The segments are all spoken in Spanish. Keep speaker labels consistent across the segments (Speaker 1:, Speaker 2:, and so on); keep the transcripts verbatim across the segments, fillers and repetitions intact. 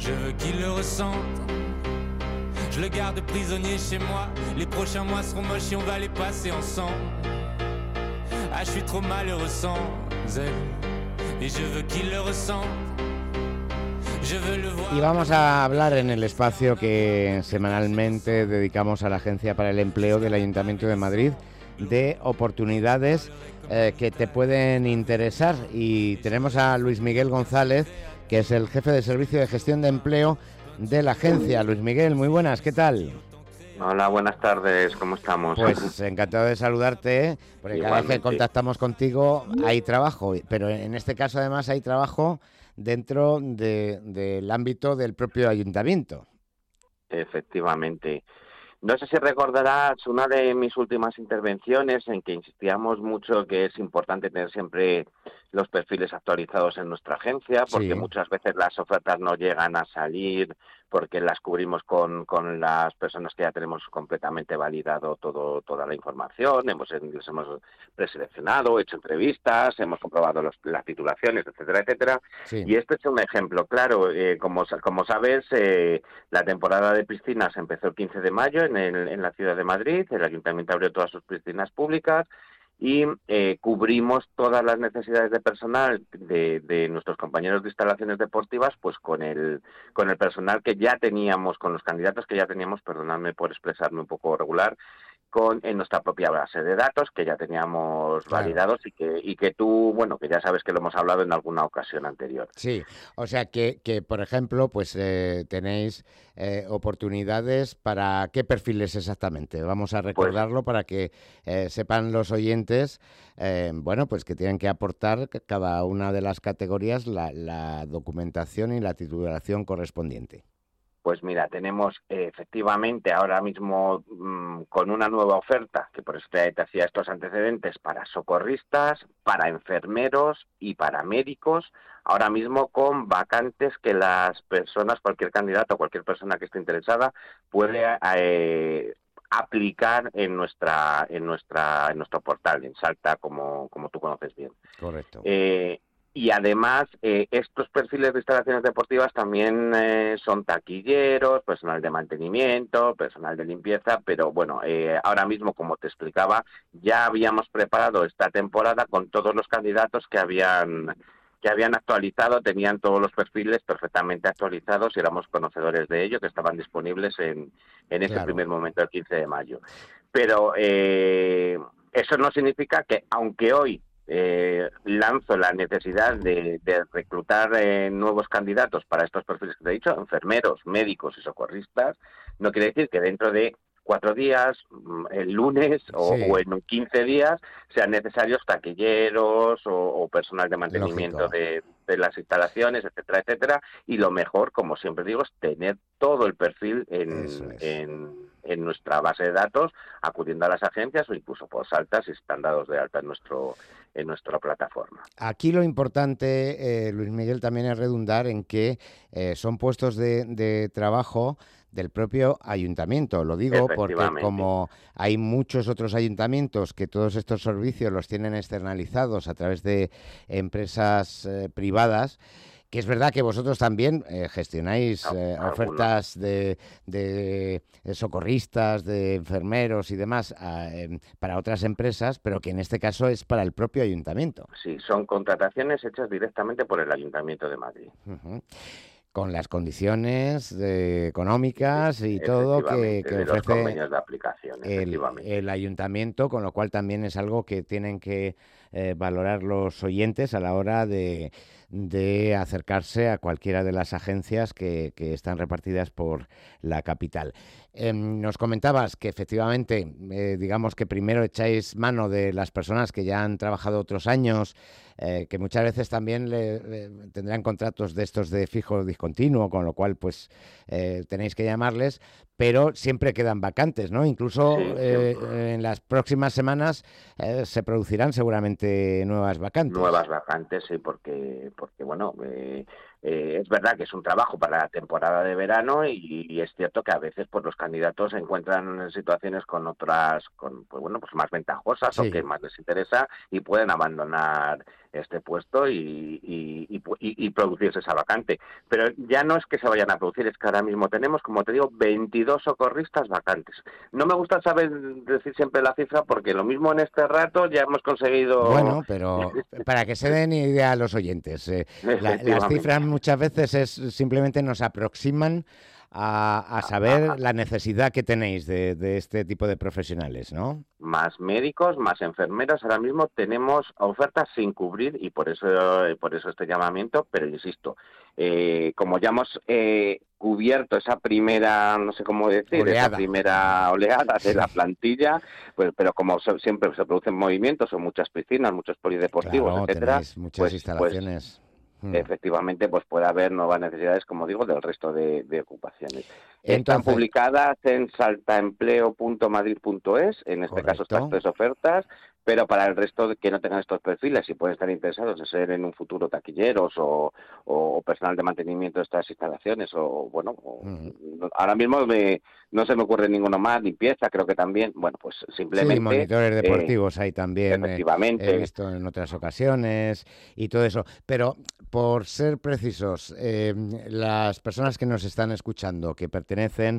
Speaker 1: Je veux qu'il le ressente. Je le garde prisonnier chez moi. Les prochains mois seront moches et on va les passer ensemble. Ah, je suis trop malheureux sans elle. Et je veux qu'il le ressente. Je veux le voir.
Speaker 2: Y vamos a hablar en el espacio que semanalmente dedicamos a la Agencia para el Empleo del Ayuntamiento de Madrid de oportunidades eh, que te pueden interesar. Y tenemos a Luis Miguel González, que es el jefe de Servicio de Gestión de Empleo de la agencia. Luis Miguel, muy buenas, ¿qué tal?
Speaker 3: Hola, buenas tardes, ¿cómo estamos?
Speaker 2: Pues encantado de saludarte, porque cada vez que contactamos contigo hay trabajo, pero en este caso además hay trabajo dentro de, del ámbito del propio ayuntamiento.
Speaker 3: Efectivamente. No sé si recordarás una de mis últimas intervenciones en que insistíamos mucho que es importante tener siempre los perfiles actualizados en nuestra agencia, porque sí. Muchas veces las ofertas no llegan a salir, porque las cubrimos con, con las personas que ya tenemos completamente validado todo toda la información, hemos les hemos preseleccionado, hecho entrevistas, hemos comprobado los, las titulaciones, etcétera, etcétera. Sí. Y este es un ejemplo, claro, eh, como, como sabes, eh, la temporada de piscinas empezó el quince de mayo en, el, en la ciudad de Madrid, el ayuntamiento abrió todas sus piscinas públicas, y eh, cubrimos todas las necesidades de personal de, de nuestros compañeros de instalaciones deportivas, pues con el con el personal que ya teníamos, con los candidatos que ya teníamos, perdonadme por expresarme un poco regular, con en nuestra propia base de datos que ya teníamos claro. validados y que y que tú, bueno, que ya sabes que lo hemos hablado en alguna ocasión anterior.
Speaker 2: Sí, o sea que, que por ejemplo, pues eh, tenéis eh, oportunidades para qué perfiles exactamente. Vamos a recordarlo pues, para que eh, sepan los oyentes, eh, bueno, pues que tienen que aportar cada una de las categorías la, la documentación y la titulación correspondiente.
Speaker 3: Pues mira, tenemos eh, efectivamente ahora mismo mmm, con una nueva oferta, que por eso te, te hacía estos antecedentes, para socorristas, para enfermeros y para médicos, ahora mismo con vacantes que las personas, cualquier candidato, cualquier persona que esté interesada, puede eh, aplicar en nuestra en nuestra en nuestro portal, en Salta, como, como tú conoces bien.
Speaker 2: Correcto.
Speaker 3: Eh, Y además, eh, estos perfiles de instalaciones deportivas también eh, son taquilleros, personal de mantenimiento, personal de limpieza, pero bueno, eh, ahora mismo, como te explicaba, ya habíamos preparado esta temporada con todos los candidatos que habían que habían actualizado, tenían todos los perfiles perfectamente actualizados y éramos conocedores de ello, que estaban disponibles en, en ese claro. primer momento, el quince de mayo. Pero eh, eso no significa que, aunque hoy Eh, lanzo la necesidad de, de reclutar eh, nuevos candidatos para estos perfiles que te he dicho, enfermeros, médicos y socorristas, no quiere decir que dentro de cuatro días, el lunes o, sí. o en quince días, sean necesarios taquilleros o, o personal de mantenimiento de, de las instalaciones, etcétera, etcétera. Y lo mejor, como siempre digo, es tener todo el perfil en, es. en, en nuestra base de datos, acudiendo a las agencias o incluso por Salta si están dados de alta en nuestro en nuestra plataforma.
Speaker 2: Aquí lo importante, eh, Luis Miguel, también es redundar en que eh, son puestos de, de trabajo del propio ayuntamiento. Lo digo porque como hay muchos otros ayuntamientos que todos estos servicios los tienen externalizados a través de empresas eh, privadas, que es verdad que vosotros también eh, gestionáis eh, ofertas de, de, de socorristas, de enfermeros y demás eh, para otras empresas, pero que en este caso es para el propio ayuntamiento.
Speaker 3: Sí, son contrataciones hechas directamente por el Ayuntamiento de Madrid.
Speaker 2: Uh-huh. Con las condiciones de, económicas y todo que, que ofrece
Speaker 3: los convenios de aplicación,
Speaker 2: el, el ayuntamiento, con lo cual también es algo que tienen que eh, valorar los oyentes a la hora de, de acercarse a cualquiera de las agencias que, que están repartidas por la capital. Eh, nos comentabas que efectivamente, eh, digamos que primero echáis mano de las personas que ya han trabajado otros años, eh, que muchas veces también le, le, tendrán contratos de estos de fijo discontinuo, con lo cual pues eh, tenéis que llamarles, pero siempre quedan vacantes, ¿no? Incluso sí, eh, en las próximas semanas eh, se producirán seguramente nuevas vacantes.
Speaker 3: Nuevas vacantes, sí, porque, porque bueno, eh, eh, es verdad que es un trabajo para la temporada de verano y, y es cierto que a veces pues los candidatos se encuentran en situaciones con otras, con pues bueno, pues más ventajosas
Speaker 2: Sí.
Speaker 3: o que más les interesa y pueden abandonar este puesto y, y, y, y, y producirse esa vacante. Pero ya no es que se vayan a producir, es que ahora mismo tenemos, como te digo, veintidós socorristas vacantes. No me gusta saber decir siempre la cifra porque lo mismo en este rato ya hemos conseguido...
Speaker 2: Bueno, pero para que se den idea a los oyentes, eh, la, las cifras muchas veces es simplemente nos aproximan a, a saber la necesidad que tenéis de, de este tipo de profesionales, ¿no?
Speaker 3: Más médicos, más enfermeras. Ahora mismo tenemos ofertas sin cubrir y por eso por eso este llamamiento, pero insisto, eh, como ya hemos eh, cubierto esa primera, no sé cómo decir,
Speaker 2: oleada.
Speaker 3: esa primera oleada de la plantilla, pues pero como so, siempre se producen movimientos, son muchas piscinas, muchos polideportivos,
Speaker 2: claro,
Speaker 3: etcétera,
Speaker 2: tenéis muchas
Speaker 3: pues,
Speaker 2: instalaciones.
Speaker 3: Pues, efectivamente, pues puede haber nuevas necesidades, como digo, del resto de, de ocupaciones. Entonces, están publicadas en saltaempleo punto madrid punto es, en este correcto. Caso estas tres ofertas, pero para el resto de que no tengan estos perfiles y pueden estar interesados en ser en un futuro taquilleros o, o personal de mantenimiento de estas instalaciones, o bueno, o, uh-huh. ahora mismo me, no se me ocurre ninguno más, limpieza creo que también, bueno, pues simplemente...
Speaker 2: Sí, monitores deportivos eh, hay también,
Speaker 3: efectivamente.
Speaker 2: Eh, en esto en otras ocasiones y todo eso, pero por ser precisos, eh, las personas que nos están escuchando, que pertenecen,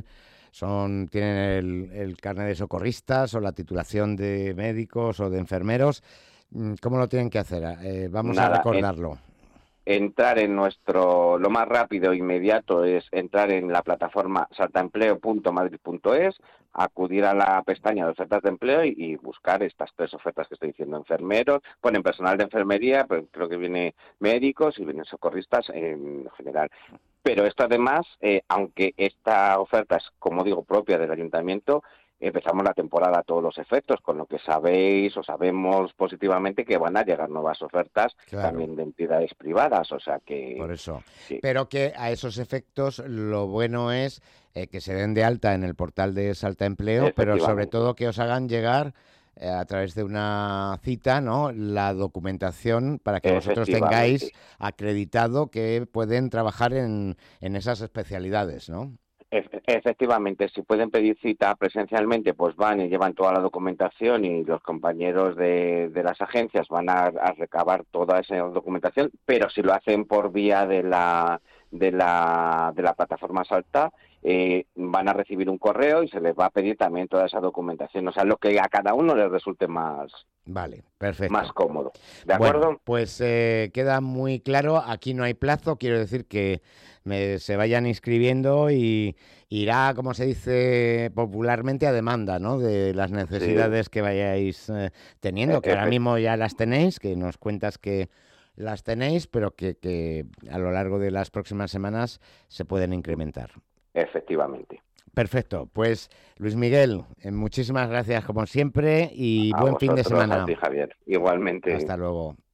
Speaker 2: son tienen el, el carnet de socorristas o la titulación de médicos o de enfermeros, ¿cómo lo tienen que hacer? Eh, vamos Nada, a recordarlo.
Speaker 3: En, entrar en nuestro, lo más rápido e inmediato es entrar en la plataforma saltaempleo punto madrid punto es, acudir a la pestaña de ofertas de empleo y, y buscar estas tres ofertas que estoy diciendo, enfermeros, ponen personal de enfermería, pues creo que viene médicos y vienen socorristas en general. Pero esto además, eh, aunque esta oferta es, como digo, propia del ayuntamiento, empezamos la temporada a todos los efectos, con lo que sabéis o sabemos positivamente que van a llegar nuevas ofertas, claro, también de entidades privadas, o sea que...
Speaker 2: Por eso. Sí. Pero que a esos efectos lo bueno es eh, que se den de alta en el portal de Salta Empleo, pero sobre todo que os hagan llegar eh, a través de una cita, ¿no?, la documentación para que vosotros tengáis acreditado que pueden trabajar en, en esas especialidades, ¿no?
Speaker 3: Efectivamente, si pueden pedir cita presencialmente, pues van y llevan toda la documentación y los compañeros de, de las agencias van a, a recabar toda esa documentación, pero si lo hacen por vía de la de la, de la plataforma Salta, eh, van a recibir un correo y se les va a pedir también toda esa documentación, o sea, lo que a cada uno les resulte más...
Speaker 2: Vale, perfecto.
Speaker 3: Más cómodo. ¿De acuerdo?
Speaker 2: Bueno, pues eh, queda muy claro. Aquí no hay plazo. Quiero decir que me, se vayan inscribiendo y irá, como se dice popularmente, a demanda, ¿no?, de las necesidades sí. que vayáis eh, teniendo, que ahora mismo ya las tenéis, que nos cuentas que las tenéis, pero que, que a lo largo de las próximas semanas se pueden incrementar.
Speaker 3: Efectivamente.
Speaker 2: Perfecto, pues Luis Miguel, muchísimas gracias como siempre y a buen fin de semana.
Speaker 3: A ti, Javier, igualmente.
Speaker 2: Hasta luego.